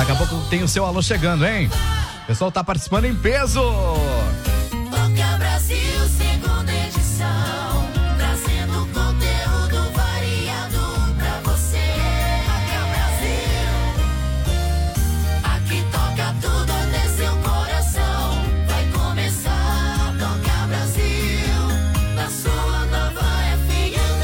Daqui a pouco tem o seu alô chegando, hein? O pessoal tá participando em peso. Toca Brasil, segunda edição, trazendo conteúdo variado pra você. Toca Brasil, aqui toca tudo até seu coração. Vai começar, Toca Brasil, na sua nova FM.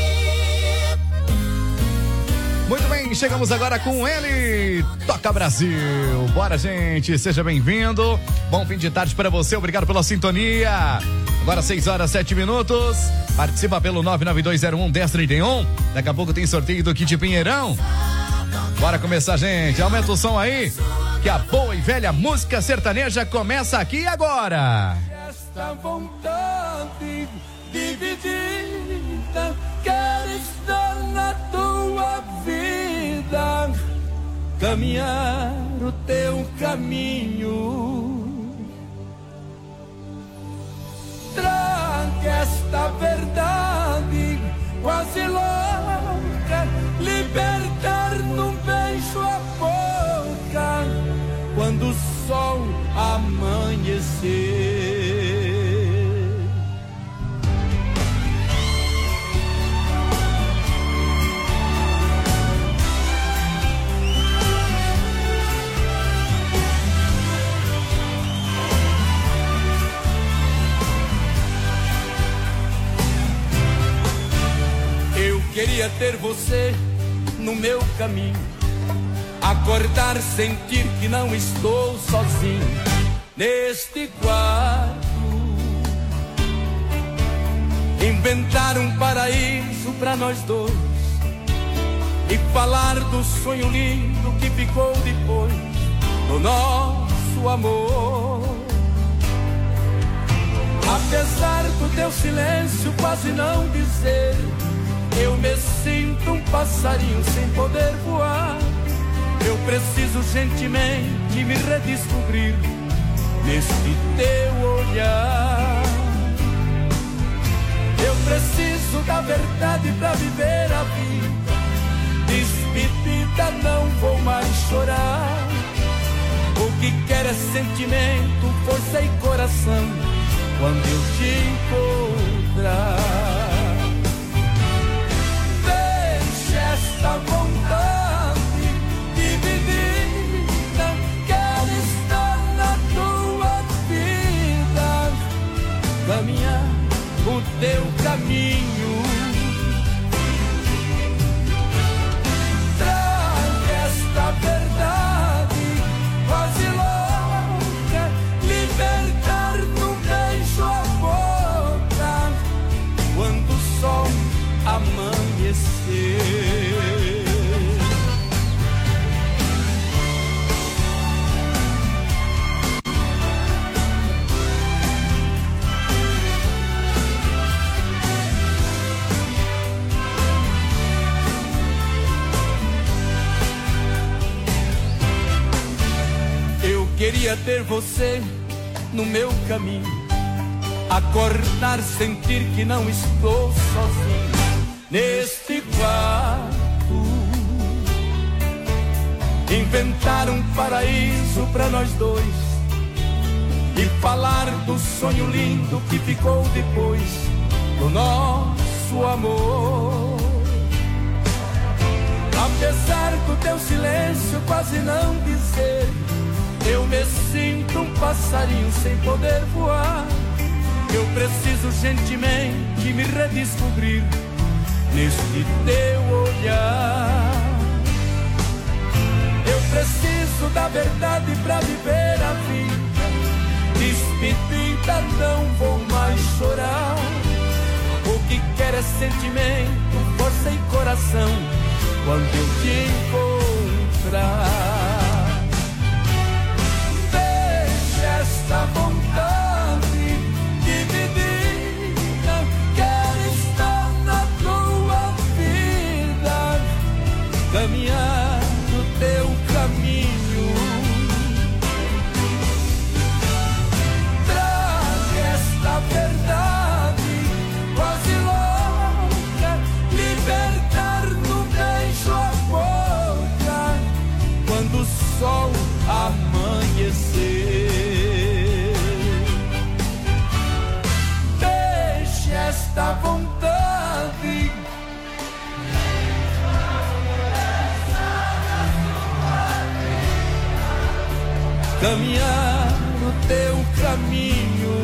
Muito bem, chegamos agora com ele, Toca Brasil. Bora, gente, seja bem-vindo. Bom fim de tarde para você, obrigado pela sintonia. Agora 6h07. Participa pelo 99201-1031. Daqui a pouco tem sorteio do Kit Pinheirão. Bora começar, gente. Aumenta o som aí, que a boa e velha música sertaneja começa aqui agora. Esta vontade dividida, quero estar na tua vida, caminhar o teu caminho. Traga esta verdade quase louca, libertar num beijo a boca, quando o sol amanhecer. Queria ter você no meu caminho, acordar, sentir que não estou sozinho neste quarto, inventar um paraíso pra nós dois e falar do sonho lindo que ficou depois do nosso amor. Apesar do teu silêncio quase não dizer, eu me sinto um passarinho sem poder voar. Eu preciso urgentemente me redescobrir neste teu olhar. Eu preciso da verdade pra viver a vida. Despedida, não vou mais chorar. O que quero é sentimento, força e coração quando eu te encontrar. Esta vontade dividida, quero estar na tua vida, caminhar o teu caminho. Traga esta verdade quase louca, libertar num beijo a boca, quando o sol amanhecer. Eu queria ter você no meu caminho, acordar, sentir que não estou sozinho neste quarto, inventar um paraíso pra nós dois e falar do sonho lindo que ficou depois do nosso amor. Apesar do teu silêncio quase não dizer, eu me sinto um passarinho sem poder voar. Eu preciso urgentemente me redescobrir neste teu olhar. Eu preciso da verdade pra viver a vida. Despedida, não vou mais chorar. O que quero é sentimento, força e coração quando eu te encontrar. Deixa esta vontade dividida, quero estar na tua vida, caminhar no teu caminho. Traga esta verdade quase louca, libertar no beijo a boca, quando o caminhar no teu caminho.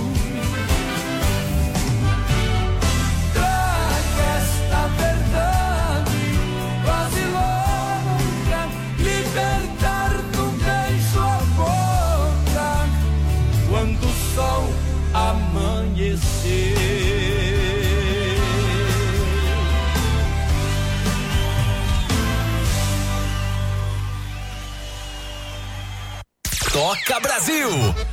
Traga esta verdade quase louca, libertar do beijo a boca quando o sol amanhecer. Toca Brasil!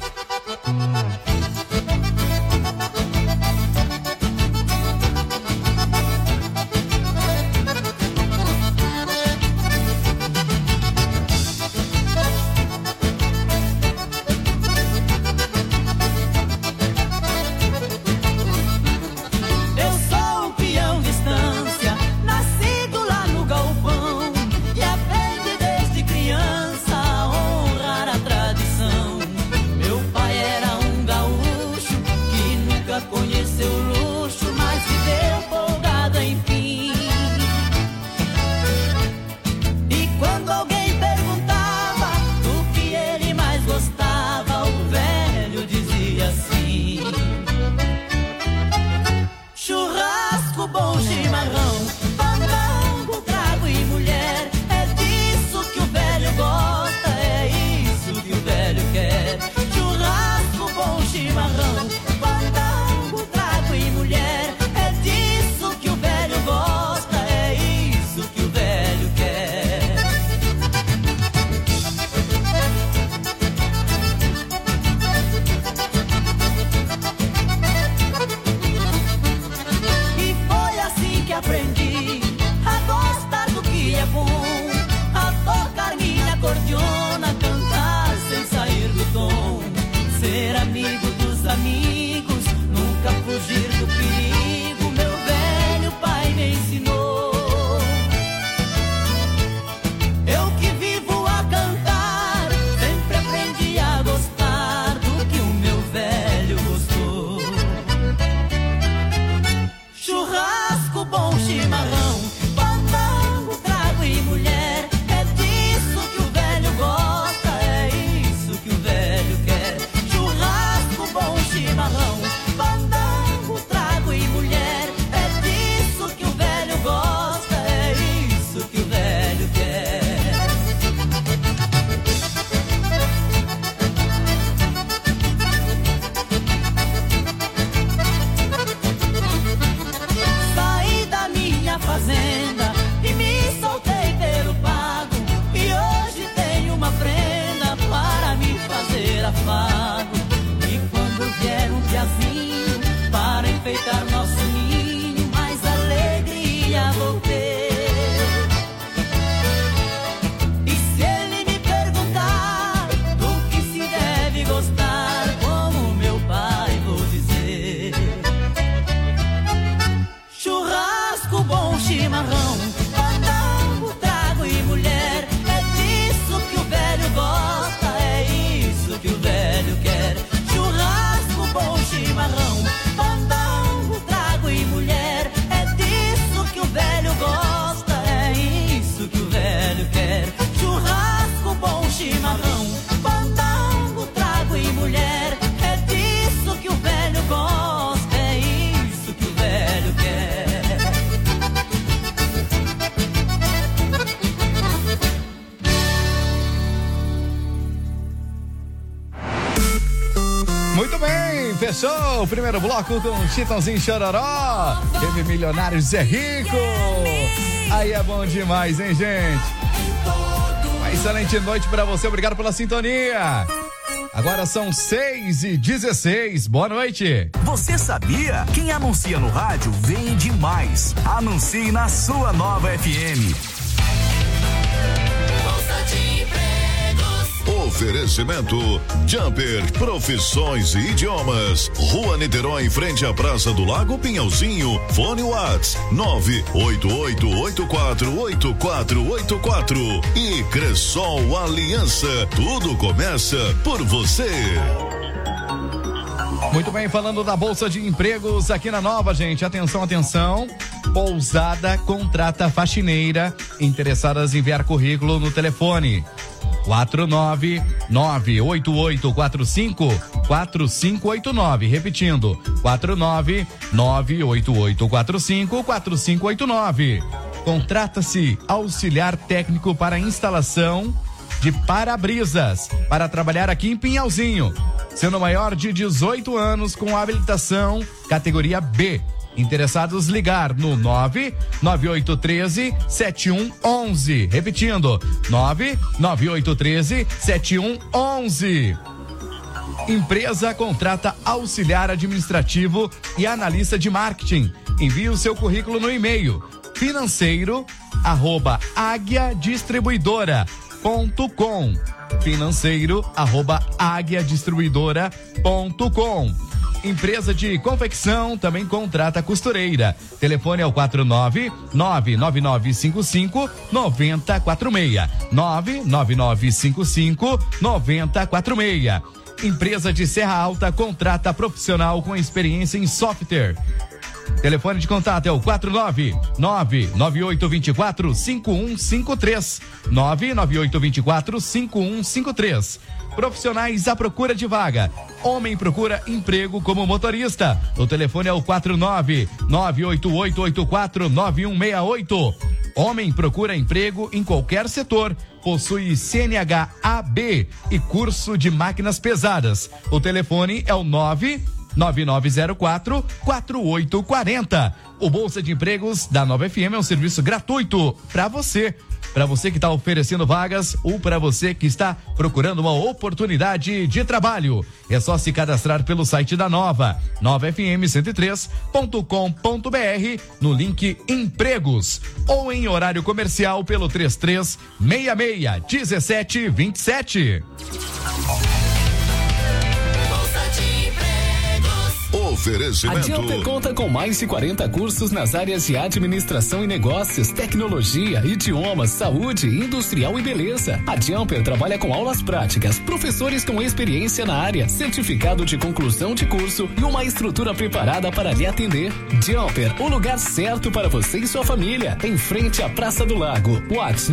Fechou o primeiro bloco com Chitãozinho Chororó. Teve Milionários Zé Rico. Aí é bom demais, hein, gente? Uma excelente noite pra você. Obrigado pela sintonia. Agora são 6h16. Boa noite. Você sabia? Quem anuncia no rádio vende mais. Anuncie na sua nova FM. Oferecimento Jumper, profissões e idiomas. Rua Niterói, em frente à Praça do Lago Pinhalzinho. Fone Whats 988848484. E Cressol Aliança. Tudo começa por você. Muito bem, falando da Bolsa de Empregos aqui na Nova, gente. Atenção, atenção. Pousada contrata faxineira. Interessadas em enviar currículo no telefone 49988454589. Repetindo, 49988454589. Contrata-se auxiliar técnico para instalação de para-brisas para trabalhar aqui em Pinhalzinho, sendo maior de 18 anos com habilitação categoria B. Interessados ligar no 99813-7111. Repetindo, 99813-7111. Empresa contrata auxiliar administrativo e analista de marketing. Envie o seu currículo no e-mail financeiro@aguiadistribuidora.com. financeiro@aguiadistribuidora.com. Empresa de confecção também contrata costureira. Telefone é o 49999559046. 999559046. Empresa de Serra Alta contrata profissional com experiência em software. Telefone de contato é o 49998245153. 998245153. Profissionais à procura de vaga. Homem procura emprego como motorista. O telefone é o 49988849168. Homem procura emprego em qualquer setor. Possui CNH AB e curso de máquinas pesadas. O telefone é o 99904-4840. O Bolsa de Empregos da Nova FM é um serviço gratuito para você. Para você que está oferecendo vagas ou para você que está procurando uma oportunidade de trabalho. É só se cadastrar pelo site da Nova, novafm103.com.br, no link Empregos, ou em horário comercial pelo 3366-1727. Oferecimento. A Jumper conta com mais de 40 cursos nas áreas de administração e negócios, tecnologia, idiomas, saúde, industrial e beleza. A Jumper trabalha com aulas práticas, professores com experiência na área, certificado de conclusão de curso e uma estrutura preparada para lhe atender. Jumper, o lugar certo para você e sua família, em frente à Praça do Lago. WhatsApp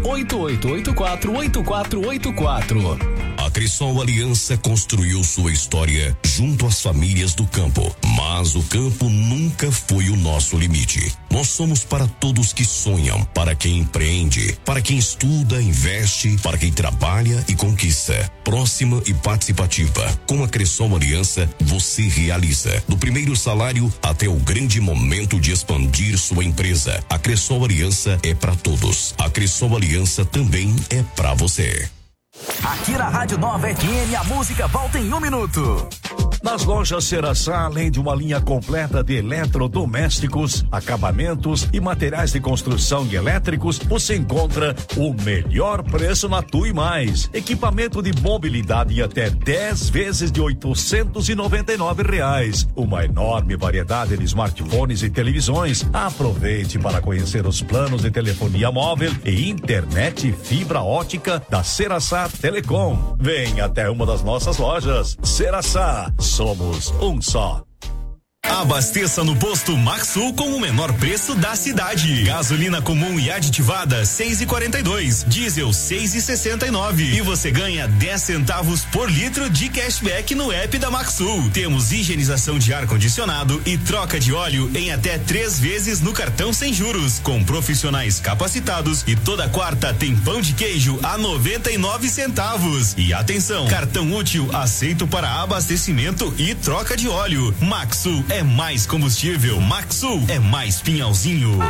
988848484. A Cressol Aliança construiu sua história junto às famílias do campo, mas o campo nunca foi o nosso limite. Nós somos para todos que sonham, para quem empreende, para quem estuda, investe, para quem trabalha e conquista. Próxima e participativa. Com a Cressol Aliança, você realiza, do primeiro salário até o grande momento de expandir sua empresa. A Cressol Aliança é para todos. A Cressol Aliança também é para você. Aqui na Rádio Nova FM, a música volta em 1 minuto. Nas lojas Ceraçá, além de uma linha completa de eletrodomésticos, acabamentos e materiais de construção e elétricos, você encontra o melhor preço na Tui Mais. Equipamento de mobilidade em até 10 vezes de R$899. Uma enorme variedade de smartphones e televisões. Aproveite para conhecer os planos de telefonia móvel e internet fibra ótica da Ceraçá Telecom. Venha até uma das nossas lojas. Ceraçá, somos um só. Abasteça no posto Maxsul com o menor preço da cidade. Gasolina comum e aditivada 6,42, diesel 6,69 e você ganha 10 centavos por litro de cashback no app da Maxsul. Temos higienização de ar condicionado e troca de óleo em até 3 vezes no cartão sem juros, com profissionais capacitados, e toda quarta tem pão de queijo a 99 centavos. E atenção, cartão útil aceito para abastecimento e troca de óleo. Maxsul é mais combustível. Maxsul é mais Pinhalzinho.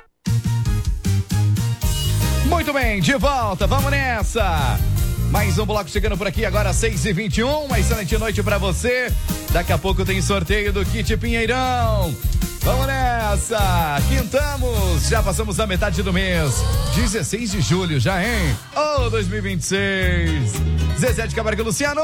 Muito bem, de volta, vamos nessa. Mais um bloco chegando por aqui agora, 6h21. Uma excelente noite pra você. Daqui a pouco tem sorteio do kit Pinheirão. Vamos nessa, quintamos, já passamos a metade do mês, 16 de julho já, hein? 2026. Zezé de Camargo e Luciano.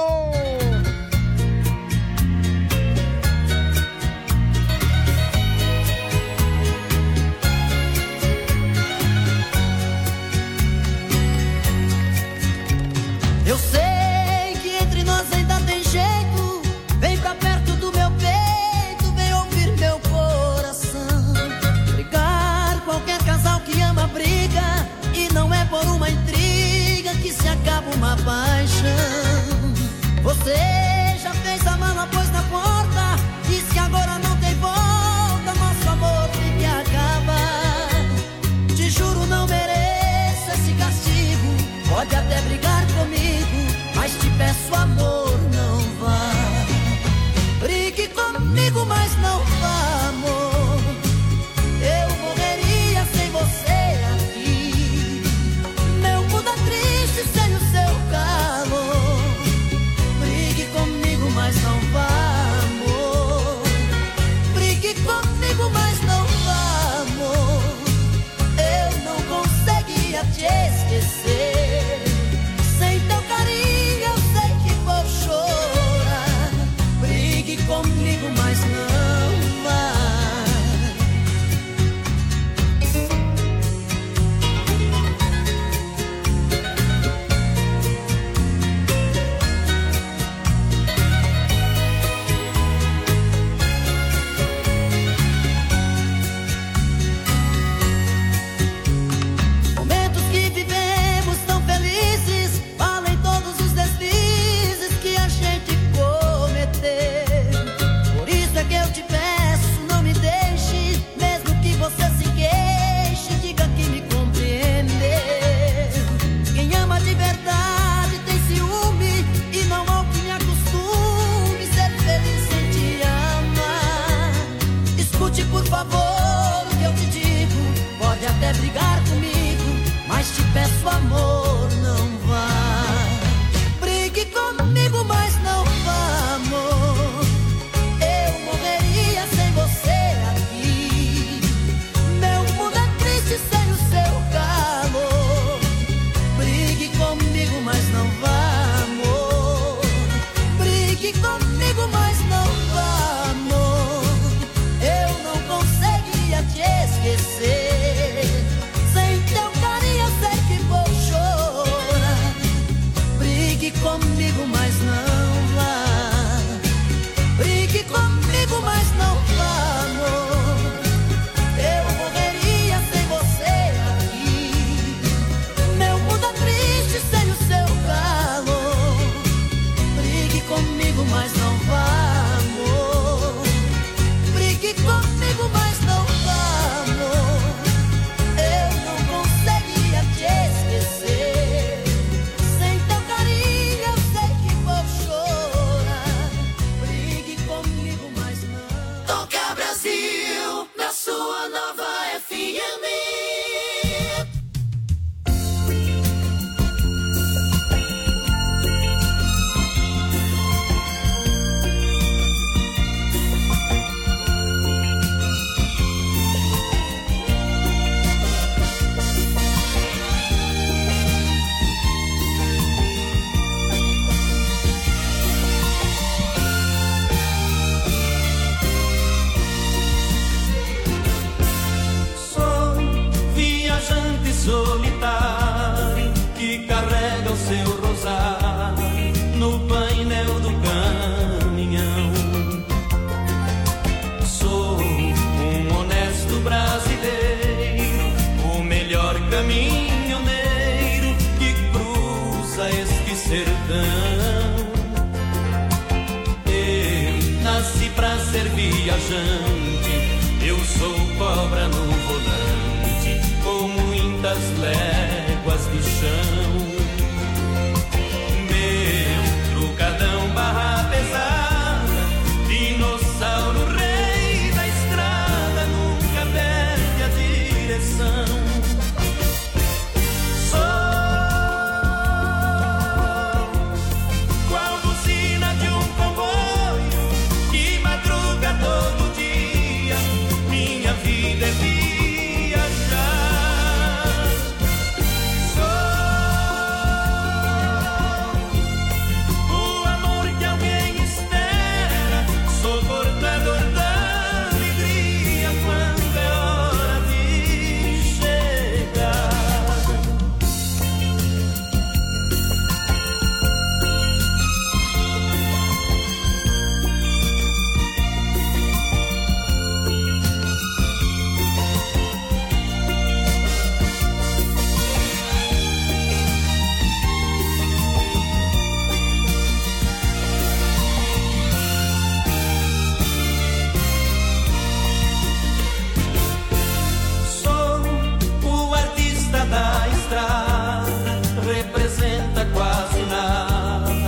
Eu sei que entre nós ainda tem jeito. Vem pra perto do meu peito, vem ouvir meu coração. Brigar, qualquer casal que ama briga, e não é por uma intriga que se acaba o mas te peço amor, não vá. Brigue comigo, mas não vá, amor. Eu morreria sem você aqui. Meu mundo é triste sem o seu calor. Brigue comigo, mas não vá, amor. Brigue comigo, mas não vá, amor. Eu não conseguia te esquecer. Sem teu carinho eu sei que vou chorar. Brigue comigo, mas não vá. Momentos que vivemos tão felizes, valem todos os deslizes que a gente cometeu. Por isso é que eu te peço, não me deixe, mesmo que você se queixe, diga que me compreendeu. Quem ama de verdade tem ciúme, e não há o que me acostume ser feliz sem te amar. Escute por favor o que eu te digo, pode até brigar comigo, mas te peço amor, não vá. Brigue comigo, mas não vá, amor. Eu morreria sem você aqui. Meu mundo é triste sem o seu calor. Brigue comigo, mas não vá, amor. Brigue comigo, mas não vá, amor. Eu não conseguia te esquecer. Sem teu carinho eu sei que vou chorar. Brigue comigo, mas não vá. Brigue comigo, mas não vá, amor. Eu morreria sem você aqui. Meu mundo é triste sem o seu calor. Brigue comigo, mas não vá, amor. Brigue comigo, mas não vá, amor. Eu não conseguia te esquecer. Sem teu carinho eu sei que vou chorar. Brigue comigo, mas não. Toca Brasil, na sua nova FM. Sou viajante solitário que carrega o seu rosário no painel do caminhão. Sou um honesto brasileiro, o melhor caminhoneiro que cruza este sertão. Eu nasci pra ser viajante, eu sou cobra no volante, com muitas léguas de chão. Meu trucadão barra pesada, dinossauro rei da estrada, nunca perde a direção. Sou qual buzina de um comboio que madruga todo dia. Minha vida é viajar. Sou o amor que alguém espera. Sou portador da alegria quando é hora de chegar. da estrada representa quase nada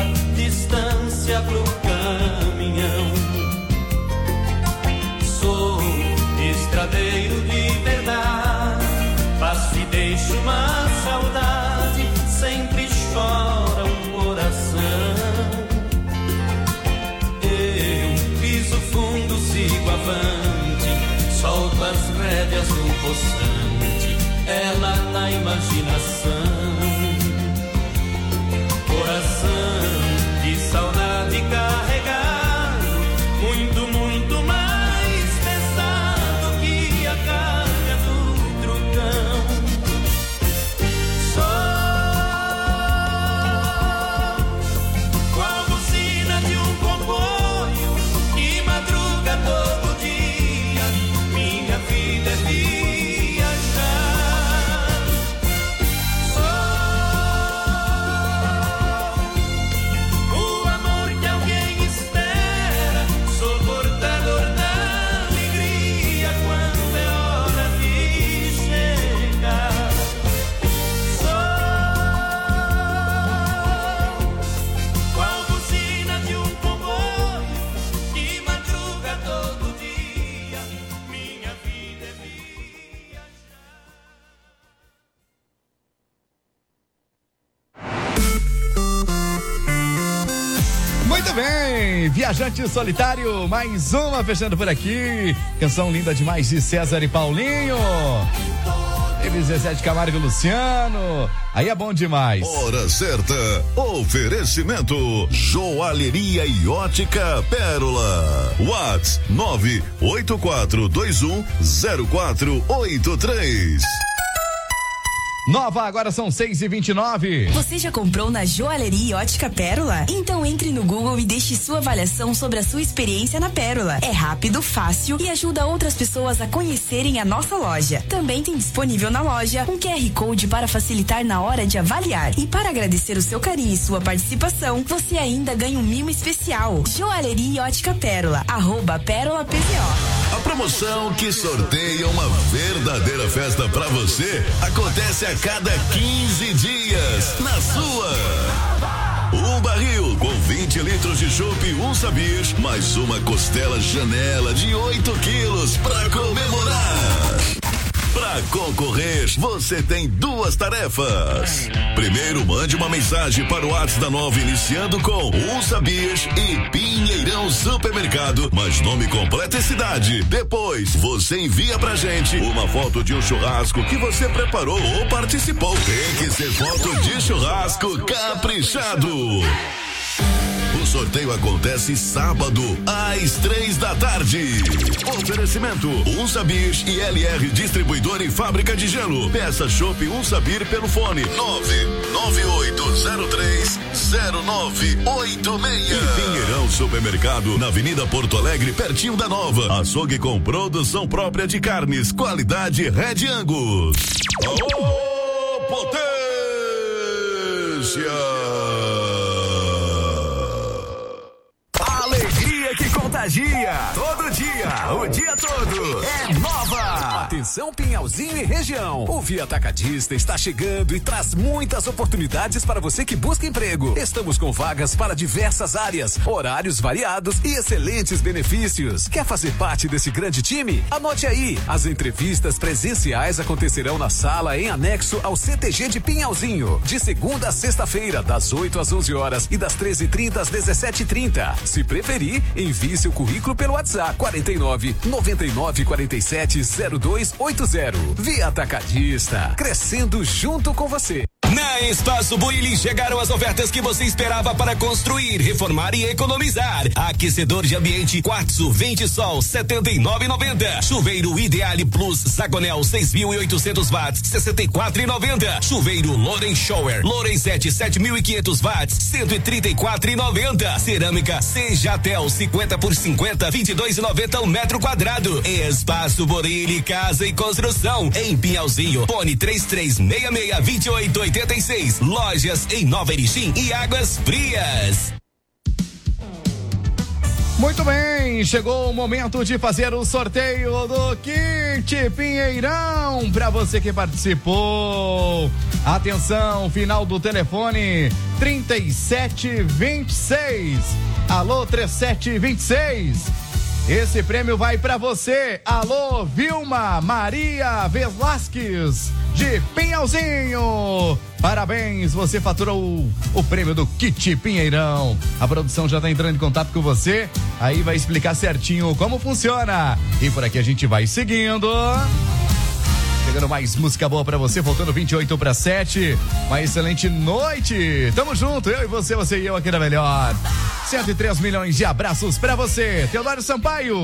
Muito bem, Viajante Solitário, mais uma fechando por aqui. Canção linda demais de César e Paulinho. Teve Zezé de Camargo e Luciano. Aí é bom demais. Hora certa. Oferecimento. Joalheria e ótica Pérola. Whats 984210483. Nova, agora são 6h29. Você já comprou na Joalheria e Ótica Pérola? Então entre no Google e deixe sua avaliação sobre a sua experiência na Pérola. É rápido, fácil e ajuda outras pessoas a conhecerem a nossa loja. Também tem disponível na loja um QR Code para facilitar na hora de avaliar. E para agradecer o seu carinho e sua participação, você ainda ganha um mimo especial. Joalheria e Ótica Pérola, @PérolaPZO. A promoção que sorteia uma verdadeira festa pra você acontece a cada 15 dias na sua. Um barril com 20 litros de chopp, um Sabir, mais uma costela Janela de 8 quilos pra comemorar. Pra concorrer, você tem duas tarefas. Primeiro, mande uma mensagem para o WhatsApp da Nova iniciando com um Sabir e Pinheirão Supermercado, mas nome completo e cidade. Depois, você envia pra gente uma foto de um churrasco que você preparou ou participou. Tem que ser foto de churrasco caprichado. O sorteio acontece sábado, às 3h. Oferecimento: um Sabir e LR Distribuidor e Fábrica de Gelo. Peça chopp um Sabir pelo fone 998030986. E Pinheirão Supermercado, na Avenida Porto Alegre, pertinho da Nova. Açougue com produção própria de carnes, qualidade Red Angus. Aô, potência! Que contagia, todo dia, o dia todo, é Nova. Atenção Pinhalzinho e região, o Via Atacadista está chegando e traz muitas oportunidades para você que busca emprego. Estamos com vagas para diversas áreas, horários variados e excelentes benefícios. Quer fazer parte desse grande time? Anote aí, as entrevistas presenciais acontecerão na sala em anexo ao CTG de Pinhalzinho, de segunda a sexta-feira, das 8 às 11 horas e das 13h30 às 17h30. Se preferir, envie seu currículo pelo WhatsApp 49 99 47 0280. Via Atacadista, crescendo junto com você. Na Espaço Buili chegaram as ofertas que você esperava para construir, reformar e economizar. Aquecedor de ambiente Quartzo Vente Sol 79,90. Chuveiro Ideale Plus Zagonel 6.800 watts 64,90. Chuveiro Loren Shower Lorenzetti 7.500 watts 134,90. Cerâmica Sejatel 50 por 50 22,90 um metro quadrado. Espaço Buili Casa e Construção em Pinhalzinho. Fone 33662886. Lojas em Nova Erechim e Águas Frias. Muito bem, chegou o momento de fazer o sorteio do kit Pinheirão para você que participou. Atenção, final do telefone 3726. Alô, 3726. Esse prêmio vai para você. Alô, Vilma Maria Velasquez de Pinhalzinho. Parabéns, você faturou o prêmio do kit Pinheirão. A produção já tá entrando em contato com você, aí vai explicar certinho como funciona. E por aqui a gente vai seguindo. Chegando mais música boa pra você, faltando 6:58. Uma excelente noite. Tamo junto, eu e você e eu aqui na Melhor. 103 milhões de abraços pra você, Teodoro Sampaio.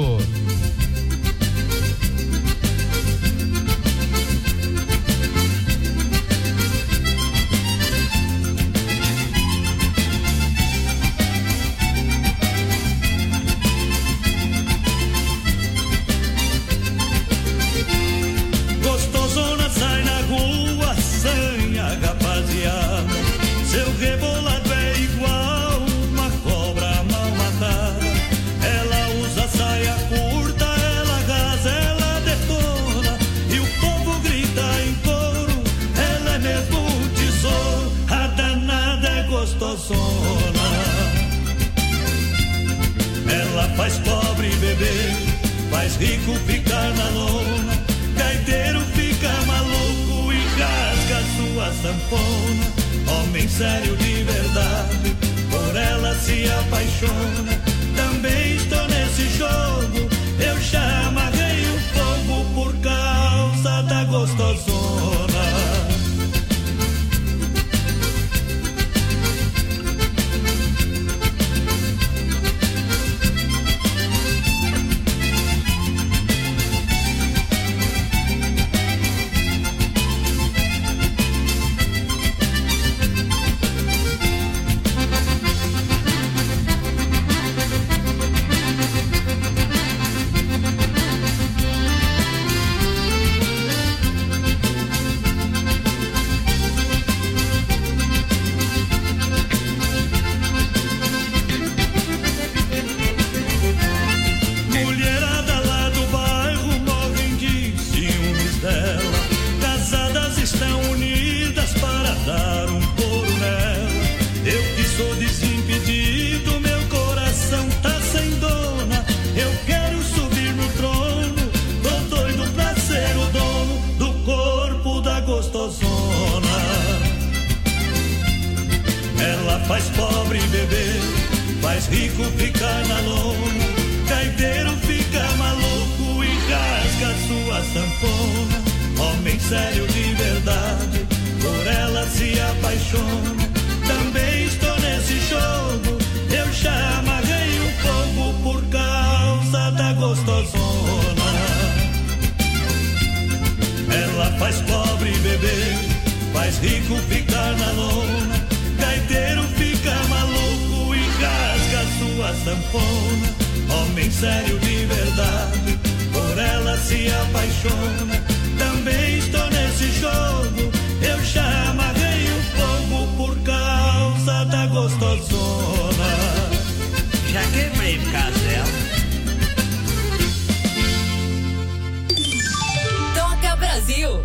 Ela faz pobre beber, faz rico ficar na lona, gaiteiro fica maluco e rasga sua sanfona. Homem sério de verdade, por ela se apaixona. apaixona. Também estou nesse jogo, eu já amarrei o fogo por causa da gostosona. Faz pobre beber, faz rico ficar na lona. Gaiteiro fica maluco e rasga sua sanfona. Homem sério de verdade, por ela se apaixona. Também estou nesse jogo, eu já amarrei o fogo por causa da gostosona. Ela faz pobre beber, faz rico ficar na lona. Gaiteiro fica maluco e rasga sua sanfona. Homem sério de verdade, por ela se apaixona. Também estou nesse jogo, eu já amarrei o fogo por causa da gostosona. Já quebrei por causa dela. Toca Brasil.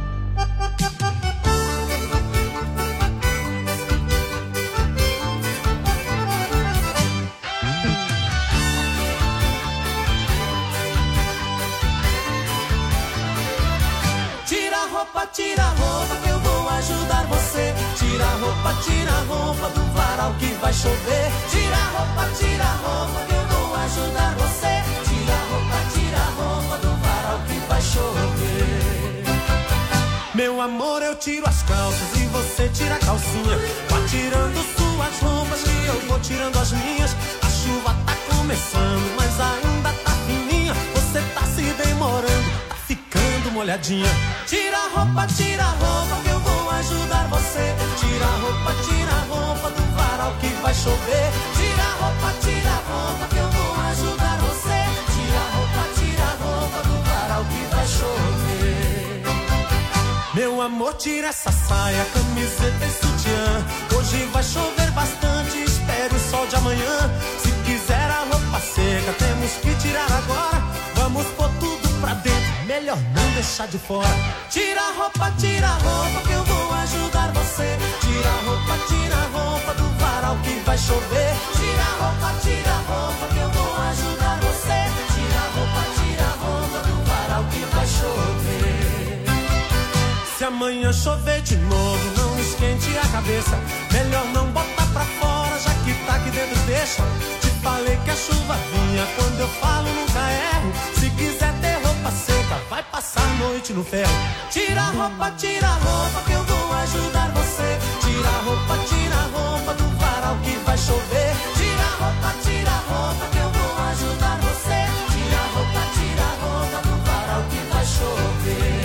Tira a roupa que eu vou ajudar você. Tira a roupa do varal que vai chover. Tira a roupa que eu vou ajudar você. Tira a roupa do varal que vai chover. Meu amor, eu tiro as calças e você tira a calcinha. Vá tirando suas roupas que eu vou tirando as minhas. A chuva tá começando, mas ainda tá fininha. Você tá se demorando, molhadinha. Tira a roupa que eu vou ajudar você. Tira a roupa do varal que vai chover. Tira a roupa que eu vou ajudar você. Tira a roupa do varal que vai chover. Meu amor, tira essa saia, camiseta e sutiã. Hoje vai chover bastante, espere o sol de amanhã. Se quiser a roupa seca, temos que tirar agora. Vamos pôr tudo pra dentro, melhor não deixar de fora. Tira a roupa que eu vou ajudar você. Tira a roupa do varal que vai chover. Tira a roupa que eu vou ajudar você. Tira a roupa do varal que vai chover. Se amanhã chover de novo, não esquente a cabeça. Melhor não botar pra fora, já que tá aqui dentro deixa. Te falei que a chuva vinha, quando eu falo nunca erro. Se quiser ter roupa seca, vai passar a noite no ferro. Tira a roupa que eu vou ajudar você. Tira a roupa do varal que vai chover. Tira a roupa que eu vou ajudar você. Tira a roupa do varal que vai chover.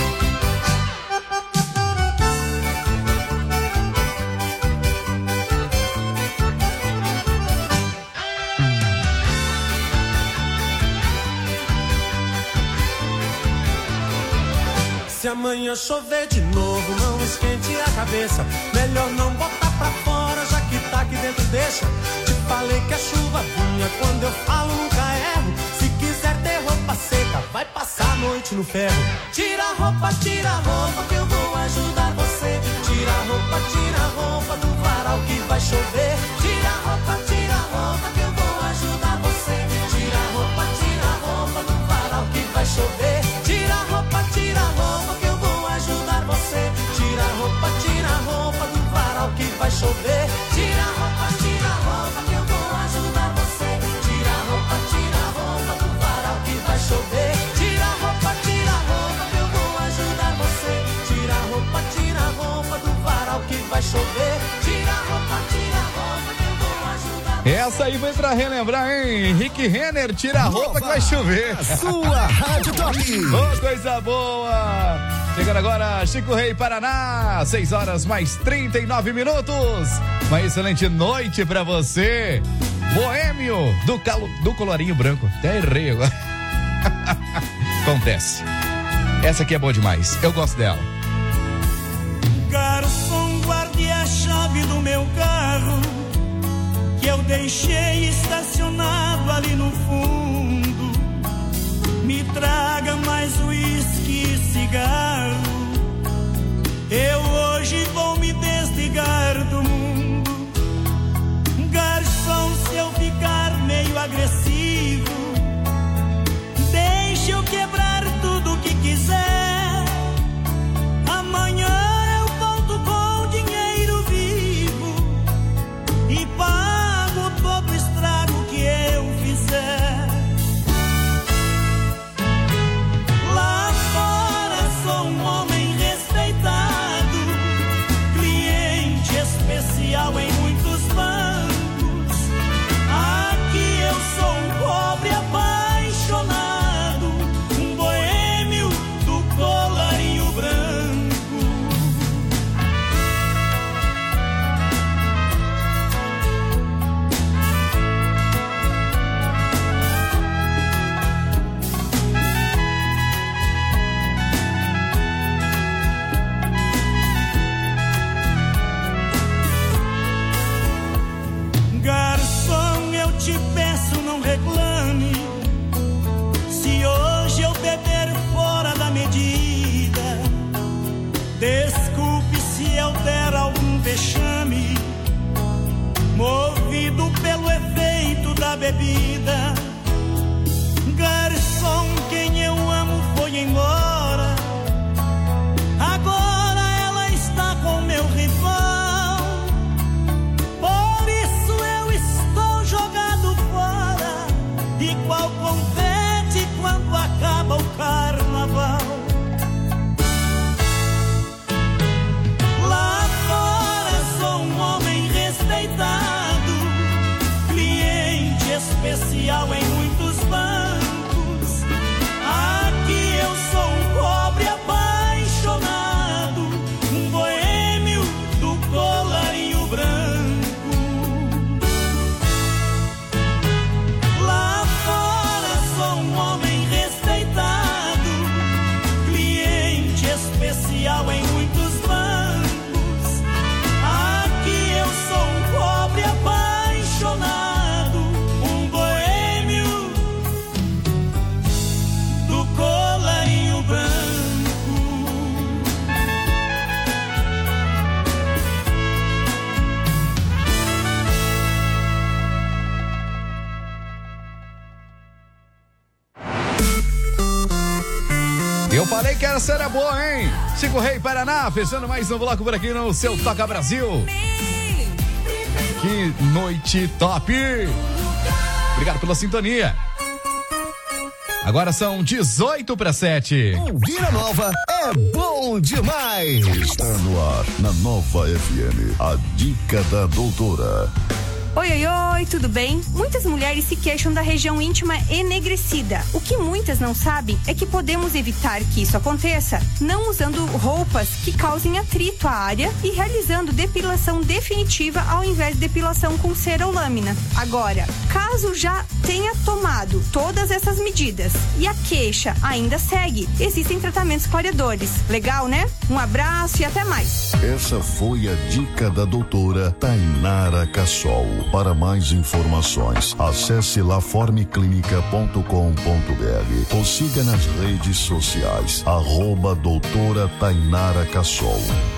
Se amanhã chover de novo, não esquente a cabeça. Melhor não botar pra fora, já que tá aqui dentro deixa. Te falei que a chuva vinha, quando eu falo nunca erro. Se quiser ter roupa seca, vai passar a noite no ferro. Tira a roupa que eu vou ajudar você. Tira a roupa do varal que vai chover. Tira a roupa que eu vou ajudar você. Tira a roupa do varal que vai chover. Tira a roupa que eu vou ajudar você. Tira a roupa do varal que vai chover. Tira a roupa que eu vou Essa aí foi pra relembrar, hein? Rick Renner, tira a roupa que vai chover. Sua Rádio Top. Oh, coisa boa. Chegando agora, Chico Rei, Paraná. 6 horas mais 39 minutos. Uma excelente noite pra você. Boêmio do colorinho branco. Até errei agora. Acontece. Essa aqui é boa demais. Eu gosto dela. Garçom, guarde a chave do meu carro, que eu deixei estacionado ali no fundo. Me traga mais uísque e cigarro. Eu hoje vou me desligar do mundo. Garçom, se eu ficar meio agressivo, deixa eu quebrar tudo que quiser. Amanhã eu volto com dinheiro vivo e pago todo o estrago que eu fizer. Lá fora sou um homem respeitado, cliente especial em muitos bancos. Aqui eu sou um pobre apaixonado, um boêmio do colarinho branco. Garçom, eu te peço, não reclame se hoje eu beber fora da medida. Desculpe se eu der algum vexame, movido pelo efeito da bebida. Garçom, quem eu amo foi embora, agora ela está com meu rival. Por isso eu estou jogado fora, igual confete quando acaba o carnaval. Lá fora sou um homem respeitado, cliente especial em muitos bancos. Aqui eu sou um pobre apaixonado, um boêmio do colarinho branco. Lá fora sou um homem respeitado, cliente especial em muitos bancos. Aqui eu sou um pobre apaixonado, um boêmio do colarinho branco. Eu falei que essa era boa, hein? Chico Rei, Paraná, fechando mais um bloco por aqui no seu Toca Brasil. Que noite top! Obrigado pela sintonia. Agora são 18:07. Ouvir a nova é bom demais. Está no ar, na Nova FM, a dica da doutora. Oi, oi, oi, tudo bem? Muitas mulheres se queixam da região íntima enegrecida. O que muitas não sabem é que podemos evitar que isso aconteça não usando roupas que causem atrito à área e realizando depilação definitiva ao invés de depilação com cera ou lâmina. Agora, caso já tenha tomado todas essas medidas e a queixa ainda segue, existem tratamentos clareadores. Legal, né? Um abraço e até mais. Essa foi a dica da doutora Tainara Cassol. Para mais informações, acesse laformeclinica.com.br ou siga nas redes sociais, @doutora Tainara Cassol.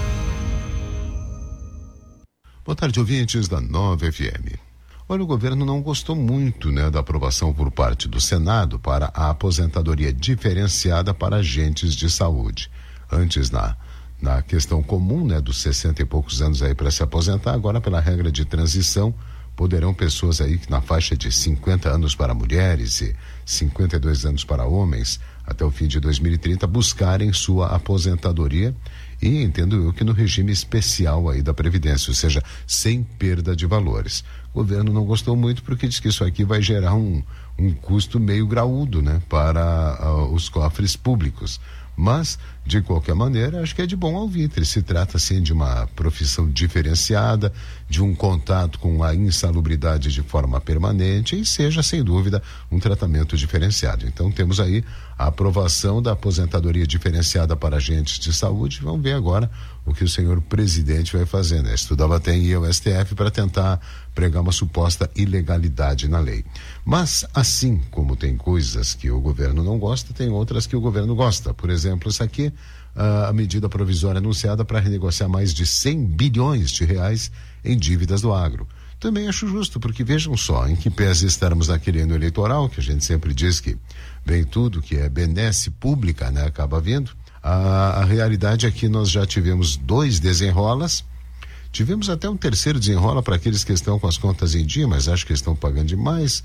Boa tarde, ouvintes da Nova FM. Olha, o governo não gostou muito, da aprovação por parte do Senado para a aposentadoria diferenciada para agentes de saúde. Antes, na questão comum, dos 60 e poucos anos aí para se aposentar, agora pela regra de transição, poderão pessoas aí na faixa de 50 anos para mulheres e 52 anos para homens, até o fim de 2030, buscarem sua aposentadoria e entendo eu que no regime especial aí da Previdência, ou seja, sem perda de valores. O governo não gostou muito porque diz que isso aqui vai gerar um custo meio graúdo, né, para os cofres públicos. Mas, de qualquer maneira, acho que é de bom alvitre. Se trata, assim, de uma profissão diferenciada, de um contato com a insalubridade de forma permanente e seja, sem dúvida, um tratamento diferenciado. Então, temos aí a aprovação da aposentadoria diferenciada para agentes de saúde. Vamos ver agora o que o senhor presidente vai fazer, né? Estudava até ir ao STF para tentar pregar uma suposta ilegalidade na lei. Mas, assim como tem coisas que o governo não gosta, tem outras que o governo gosta. Por exemplo, isso aqui, a medida provisória anunciada para renegociar mais de 100 bilhões de reais em dívidas do agro. Também acho justo, porque vejam só, em que pese estarmos naquele ano eleitoral, que a gente sempre diz que vem tudo que é benesse pública, né, acaba vindo. A realidade é que nós já tivemos 2 desenrolas, tivemos até um terceiro desenrola para aqueles que estão com as contas em dia, mas acho que estão pagando demais.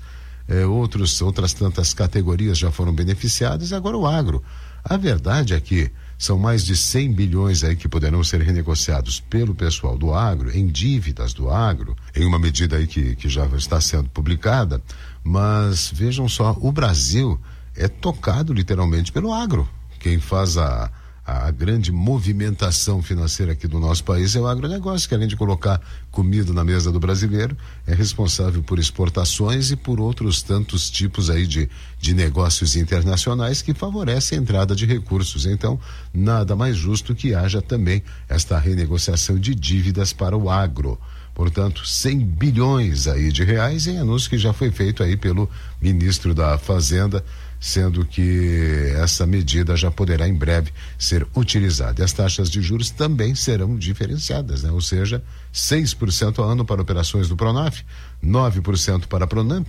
Outras tantas categorias já foram beneficiadas, agora o agro. A verdade é que são mais de 100 bilhões aí que poderão ser renegociados pelo pessoal do agro, em dívidas do agro, em uma medida aí que já está sendo publicada, mas vejam só, o Brasil é tocado literalmente pelo agro. Quem faz a grande movimentação financeira aqui do nosso país é o agronegócio, que além de colocar comida na mesa do brasileiro, é responsável por exportações e por outros tantos tipos aí de negócios internacionais que favorecem a entrada de recursos. Então, nada mais justo que haja também esta renegociação de dívidas para o agro. Portanto, 100 bilhões aí de reais em anúncio que já foi feito aí pelo ministro da Fazenda, sendo que essa medida já poderá em breve ser utilizada. E as taxas de juros também serão diferenciadas, né? Ou seja, 6% ao ano para operações do Pronaf, 9% para a Pronamp,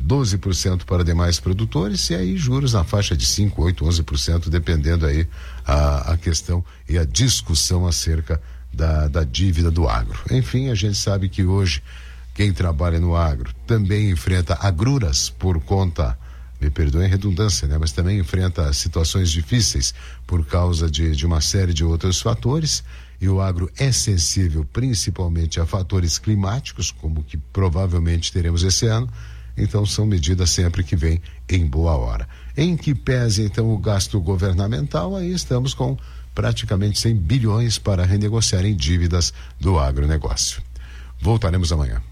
12% para demais produtores e aí juros na faixa de 5, 8, 11%, dependendo aí a questão e a discussão acerca da dívida do agro. Enfim, a gente sabe que hoje quem trabalha no agro também enfrenta agruras por conta, me perdoem a redundância, né? Mas também enfrenta situações difíceis por causa de uma série de outros fatores, e o agro é sensível principalmente a fatores climáticos, como que provavelmente teremos esse ano. Então são medidas sempre que vêm em boa hora. Em que pese então o gasto governamental, aí estamos com praticamente 100 bilhões para renegociar em dívidas do agronegócio. Voltaremos amanhã.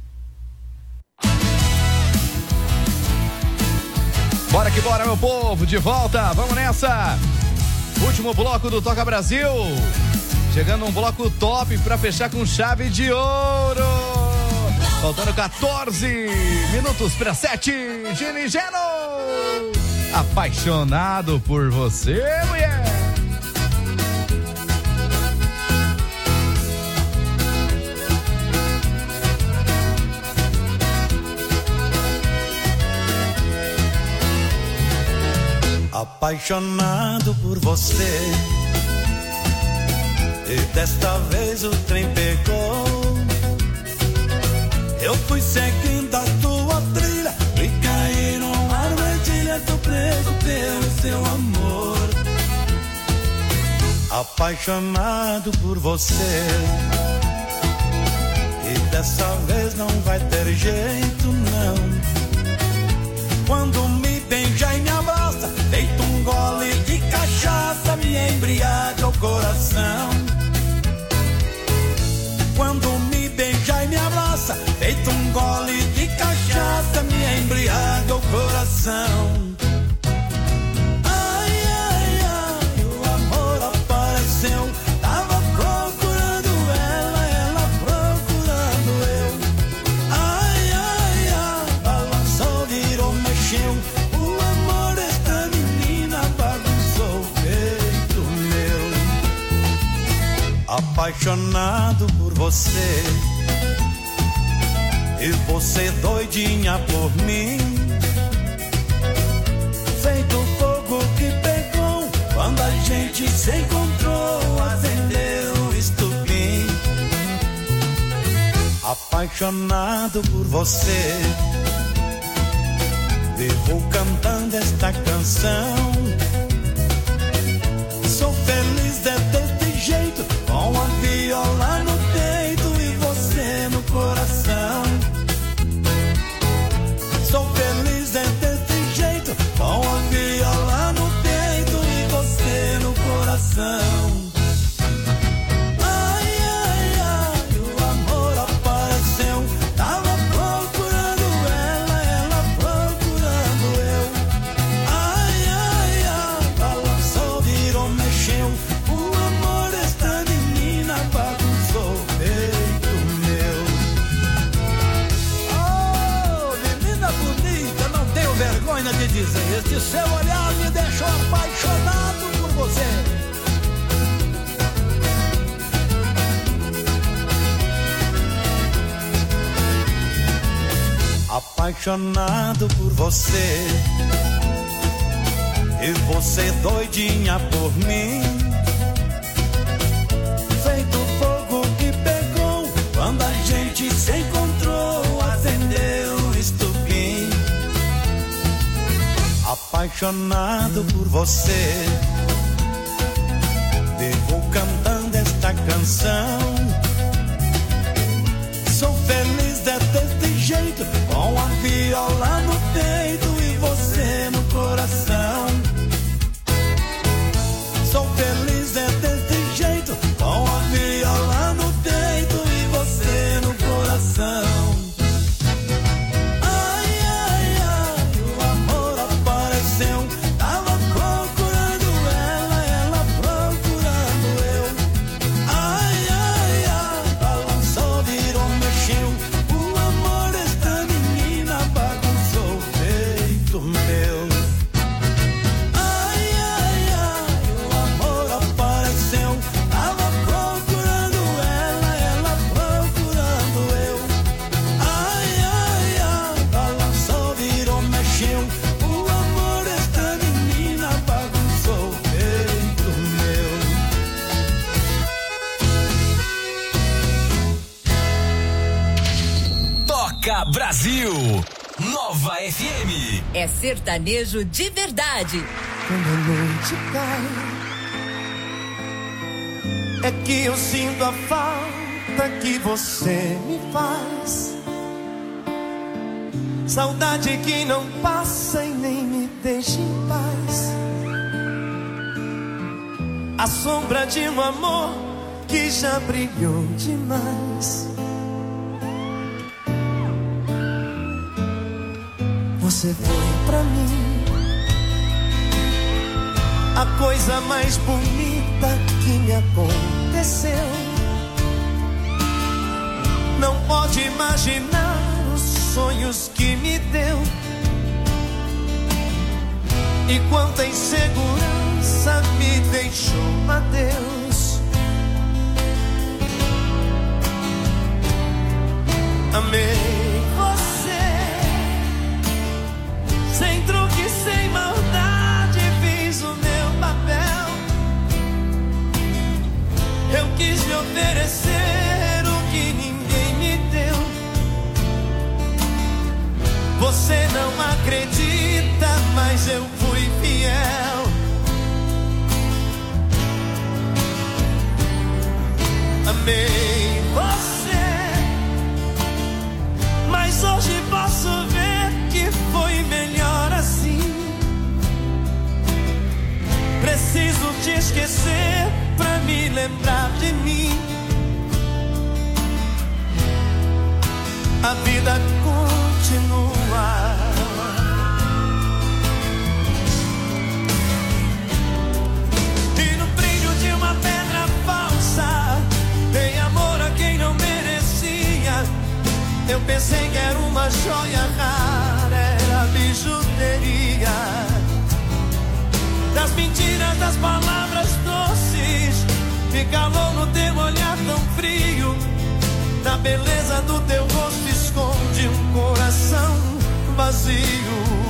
Bora que bora, meu povo, de volta, vamos nessa. Último bloco do Toca Brasil. Chegando um bloco top pra fechar com chave de ouro. Faltando 14 minutos para 7. Gini Geno. Apaixonado por você, mulher. Apaixonado por você, e desta vez o trem pegou. Eu fui seguindo a tua trilha e caí numa armadilha. Tô preso pelo seu amor. Apaixonado por você, e dessa vez não vai ter jeito não. Quando me beija e me abraça, feito um gole de cachaça, me embriaga o coração. Quando me beija e me abraça, feito um gole de cachaça, me embriaga o coração. Ai, ai, ai, o amor apareceu. Tava procurando ela, ela procurando eu. Ai, ai, ai, balançou, virou, mexeu. O amor desta menina bagunçou o peito meu. Apaixonado por você, e você doidinha por mim. Feito fogo que pegou quando a gente se encontrou, acendeu o estupim. Apaixonado por você, vivo cantando esta canção. Sou feliz desse jeito, te dizer, este seu olhar me deixou apaixonado por você. Apaixonado por você, e você doidinha por mim, feito fogo que pegou quando a gente se encontrou, acendeu o estupim. Apaixonado por você, vivo cantando esta canção. Sou feliz desse jeito, com a viola no peito e você no coração. Sou feliz desse jeito, com a viola no peito e você no coração. Ai, ai, ai, o amor apareceu. Tava procurando ela, ela procurando eu. Ai, ai, ai, balançou, virou, mexeu. O amor desta menina bagunçou o peito meu. Ai, ai, ai, o amor apareceu. Tava procurando ela, ela procurando eu. Ai, ai, ai, balançou, virou, mexeu. O amor desta menina bagunçou o peito meu. Toca Brasil, Nova FM. É sertanejo de verdade. Quando a noite cai, é que eu sinto a falta que você me faz. Saudade que não passa e nem me deixa em paz. A sombra de um amor que já brilhou demais. Você foi pra mim a coisa mais bonita que me aconteceu. Não pode imaginar os sonhos que me deu e quanta insegurança me deixou. Adeus. Amei você, sem truque, sem maldade, fiz o meu papel. Eu quis me oferecer o que ninguém me deu. Você não acredita, mas eu fui fiel. Amei você, mas hoje posso ver que foi melhor assim. Preciso te esquecer pra me lembrar de mim. A vida continua. E no brilho de uma pedra falsa, dei amor a quem não merecia. Eu pensei que era uma joia rara, era bijuteria. Das mentiras, das palavras doces, me calou no teu olhar tão frio. Na beleza do teu rosto esconde um coração vazio.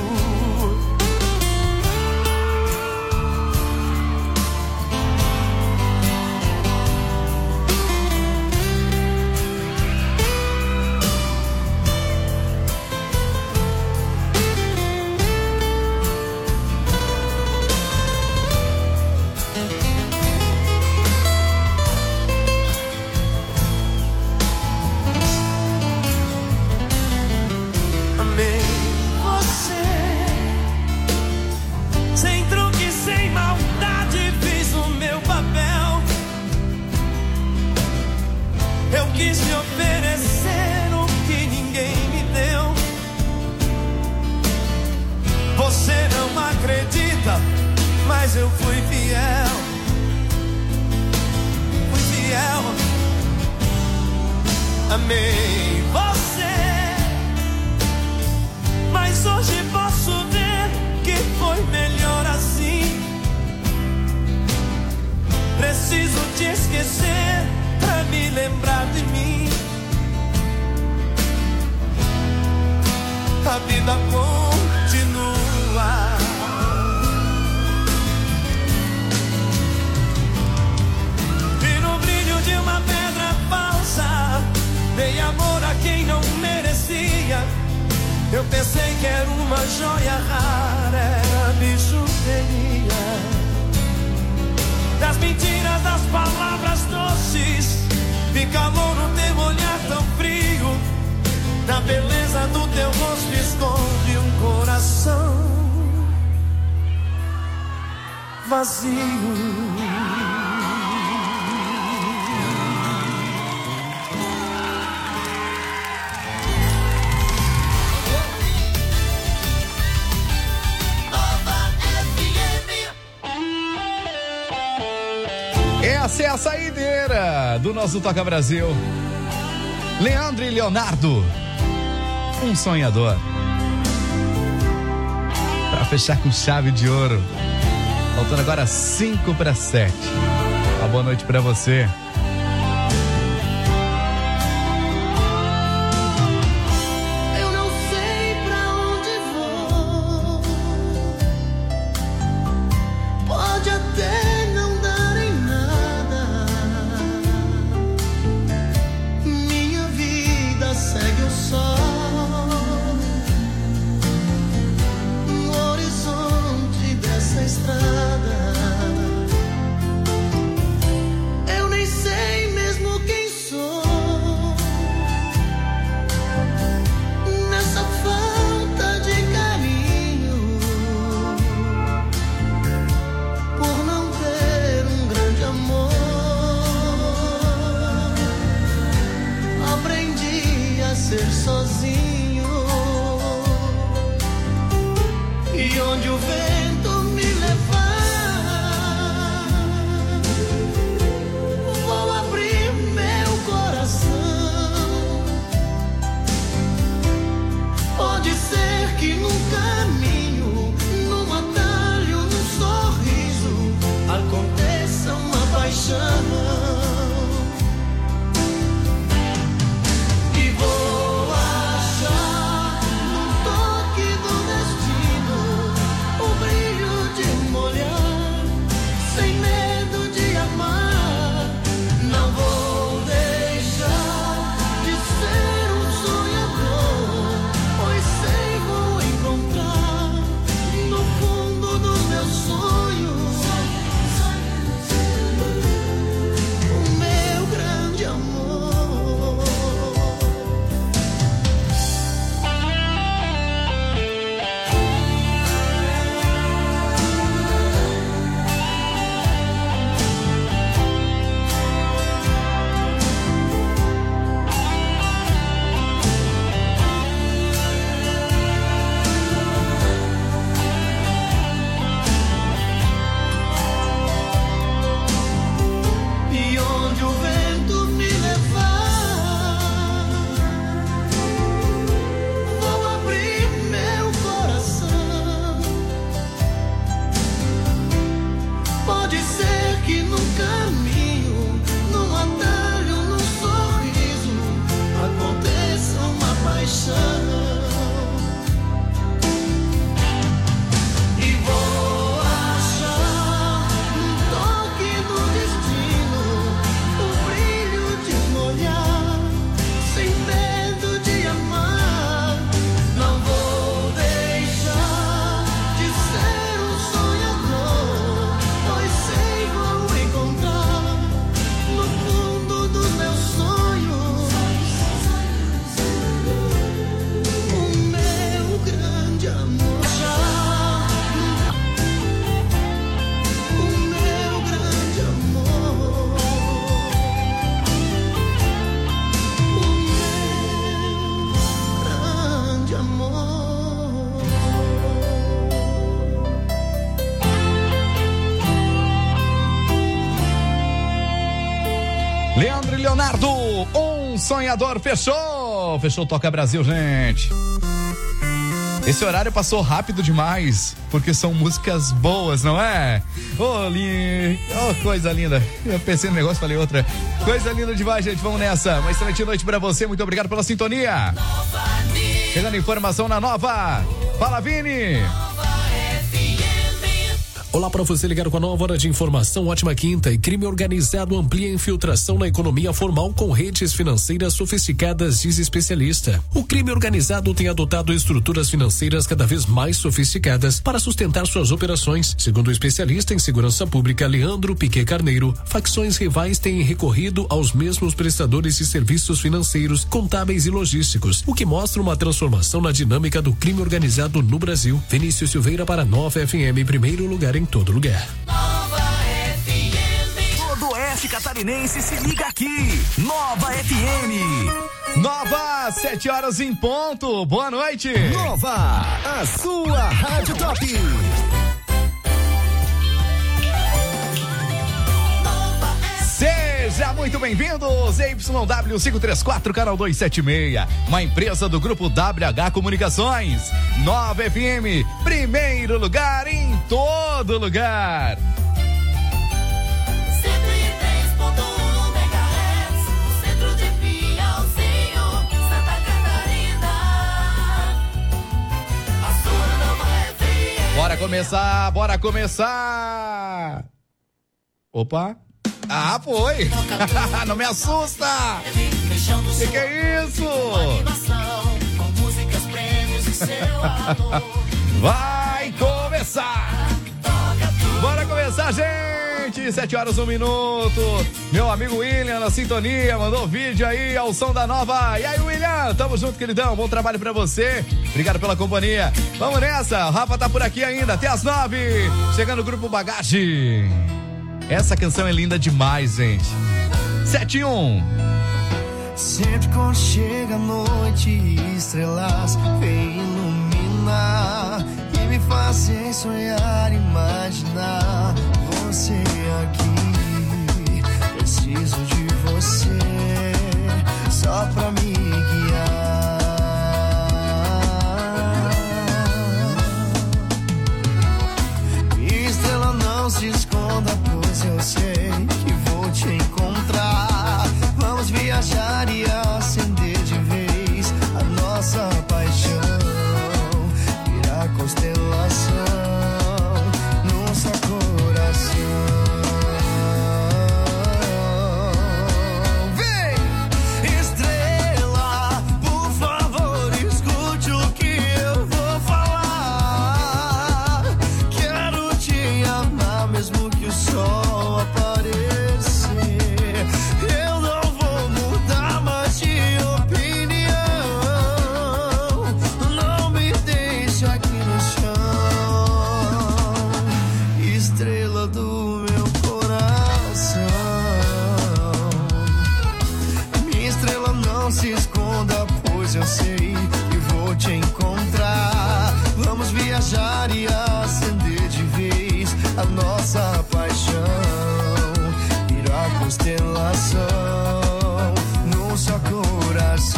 Quis me oferecer o que ninguém me deu. Você não acredita, mas eu fui fiel. Fui fiel. Amei você, mas hoje posso ver a vida continua. E no brilho de uma pedra falsa, dei amor a quem não merecia. Eu pensei que era uma joia rara, era bijuteria. Das mentiras, das palavras doces, vi calor no teu olhar tão frio. Na beleza do teu rosto esconde um coração vazio. Essa é a saideira do nosso Toca Brasil. Leandro e Leonardo, um sonhador. Pra fechar com chave de ouro. Faltando agora 5:07. Uma boa noite pra você. Eu não sei pra onde vou. Pode até não dar em nada. Minha vida segue o sol no horizonte dessa estrada. Eu nem sei mesmo quem sou. Nessa falta de carinho, por não ter um grande amor, aprendi a ser sozinho. E onde o vento me levar, vou abrir meu coração. Pode ser que num caminho, num atalho, num sorriso, aconteça uma paixão. E vou achar num toque do destino o brilho de um olhar, sem medo de amar. Não vou deixar de ser um sonhador, pois sei vou encontrar no fundo dos meus sonhos o meu grande amor. E onde o vento me levar, vou abrir meu coração. Pode ser que no caminho, num atalho, num sorriso, aconteça uma paixão. E vou achar num toque do destino o brilho de um olhar, sem medo de amar. Não vou deixar de ser um sonhador, pois sei vou encontrar no fundo dos meus sonhos o meu grande amor. O meu grande amor. O meu grande amor. Leandro e Leonardo, um sonhador. Fechou o Toca Brasil, gente. Esse horário passou rápido demais, porque são músicas boas, não é? Coisa linda. Eu pensei no negócio, falei outra. Coisa linda demais, gente. Vamos nessa. Uma excelente noite pra você. Muito obrigado pela sintonia. Nova Chegando informação na Nova. Fala, Vini. Olá para você ligado com a Nova, hora de informação, ótima quinta. E crime organizado amplia a infiltração na economia formal com redes financeiras sofisticadas, diz especialista. O crime organizado tem adotado estruturas financeiras cada vez mais sofisticadas para sustentar suas operações. Segundo o especialista em segurança pública Leandro Piquet Carneiro, facções rivais têm recorrido aos mesmos prestadores de serviços financeiros, contábeis e logísticos, o que mostra uma transformação na dinâmica do crime organizado no Brasil. Vinícius Silveira para Nova FM, primeiro lugar em todo lugar. Nova FM. Todo oeste catarinense se liga aqui. Nova FM. Nova, 7 horas em ponto. Boa noite. Nova, a sua rádio top. Seja muito bem-vindo, ZYW 534, canal 276, uma empresa do grupo WH Comunicações. Nova FM, primeiro lugar em todo lugar. 103.1 MHz, no centro de Piauzinho, Santa Catarina. A sua Nova FM. Bora começar. Opa. Ah, foi! Não me assusta! Que é isso? Vai começar! Bora começar, gente! 7 horas, 1 minuto. Meu amigo William na sintonia, mandou vídeo aí ao som da Nova. E aí, William? Tamo junto, queridão. Bom trabalho pra você. Obrigado pela companhia. Vamos nessa. O Rafa tá por aqui ainda, até as 9. Chegando o Grupo Bagagem. Essa canção é linda demais, gente. 7-1. Sempre quando chega a noite, estrelas vêm iluminar e me fazem sonhar, imaginar você aqui. Preciso de você só pra me guiar. Estrela, não se esconda, pois eu sei que vou te encontrar. Vamos viajar e acender de vez a nossa paixão. Virar constelação num só coração. Vem, estrela, por favor, escute o que eu vou falar. Quero te amar mesmo que o sol aparecer. Eu não vou mudar mais de opinião. Não me deixe aqui no chão, estrela do meu coração. Minha estrela, não se esconda, pois eu sei que vou te encontrar. Vamos viajar e acender de vez a nossa paixão. Virar constelação num só coração.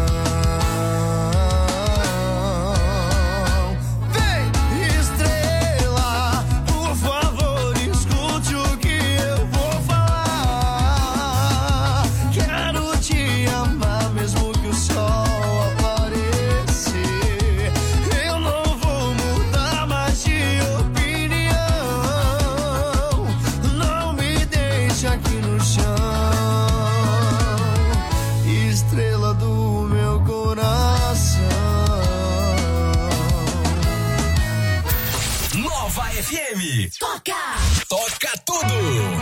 Vem, estrela, por favor, escute o que eu vou falar. Quero te amar mesmo que o sol aparecer. Eu não vou mudar mais de opinião. Não me deixe aqui no chão, estrela do meu coração. Nova FM. Toca! Toca tudo.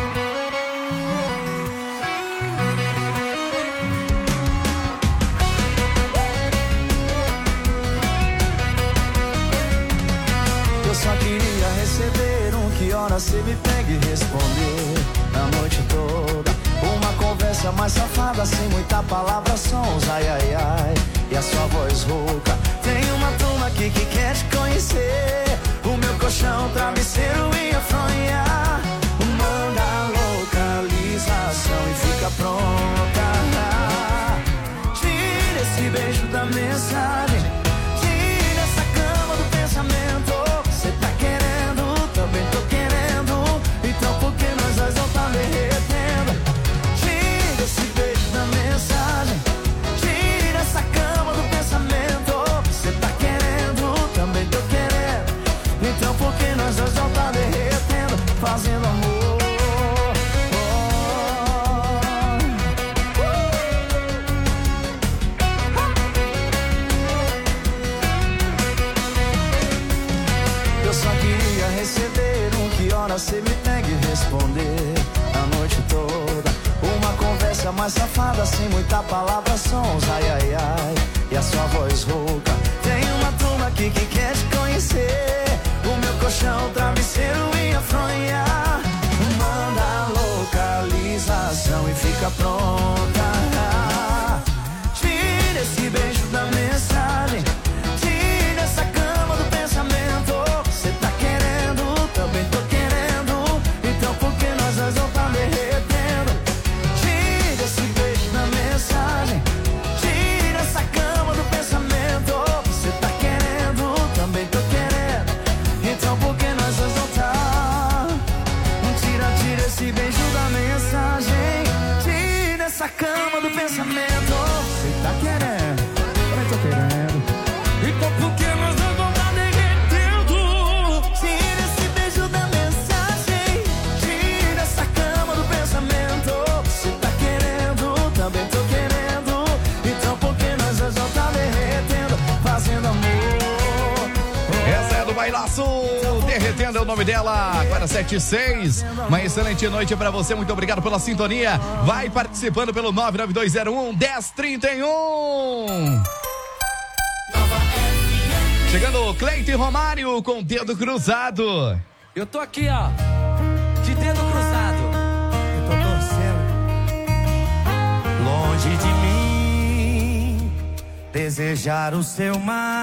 Eu só queria receber que hora você me pega e responder a noite toda. Uma conversa mais safada, sem muita palavra, sons, ai, ai, ai. E a sua voz rouca. Tem uma turma aqui que quer te conhecer. O meu colchão, travesseiro e a fronha. Manda a localização e fica pronta. Tira esse beijo da mensagem. Tira essa cama do pensamento. Cê tá querendo, também tô querendo. Então por que nós dois não tá derretendo? Tira esse beijo da mensagem. Tira essa cama do pensamento. cê me tem que responder a noite toda. Uma conversa mais safada, sem muita palavra, sons, ai, ai, ai. E a sua voz rouca. Tem uma turma aqui que quer te conhecer. O meu colchão, travesseiro e a fronha. Manda a localização e fica pronta. Tira esse beijo da mensagem. Tira essa cama do pensamento. Cê tá querendo, também tô querendo. Então por que nós dois não tá derretendo? Tira esse beijo da mensagem. Tira essa cama do pensamento. Cê tá querendo, também tô querendo. Então por que nós dois não tá? Tira esse beijo da mensagem. Tira essa cama do pensamento. Cê tá querendo, também tô querendo. Então por que nós dois não tá derretendo? Tira esse beijo da mensagem. Tira essa cama do pensamento. Cê tá querendo, também tô querendo. Então por que nós dois não tá derretendo? Fazendo amor. Essa é do Bailaço, Derretendo é o nome dela, agora 7:06. Uma excelente noite pra você, muito obrigado pela sintonia. Vai participando pelo 99201-1031. Chegando o Cleiton Romário com dedo cruzado. Eu tô aqui, ó, de dedo cruzado. Eu tô torcendo. Longe de mim desejar o seu mal.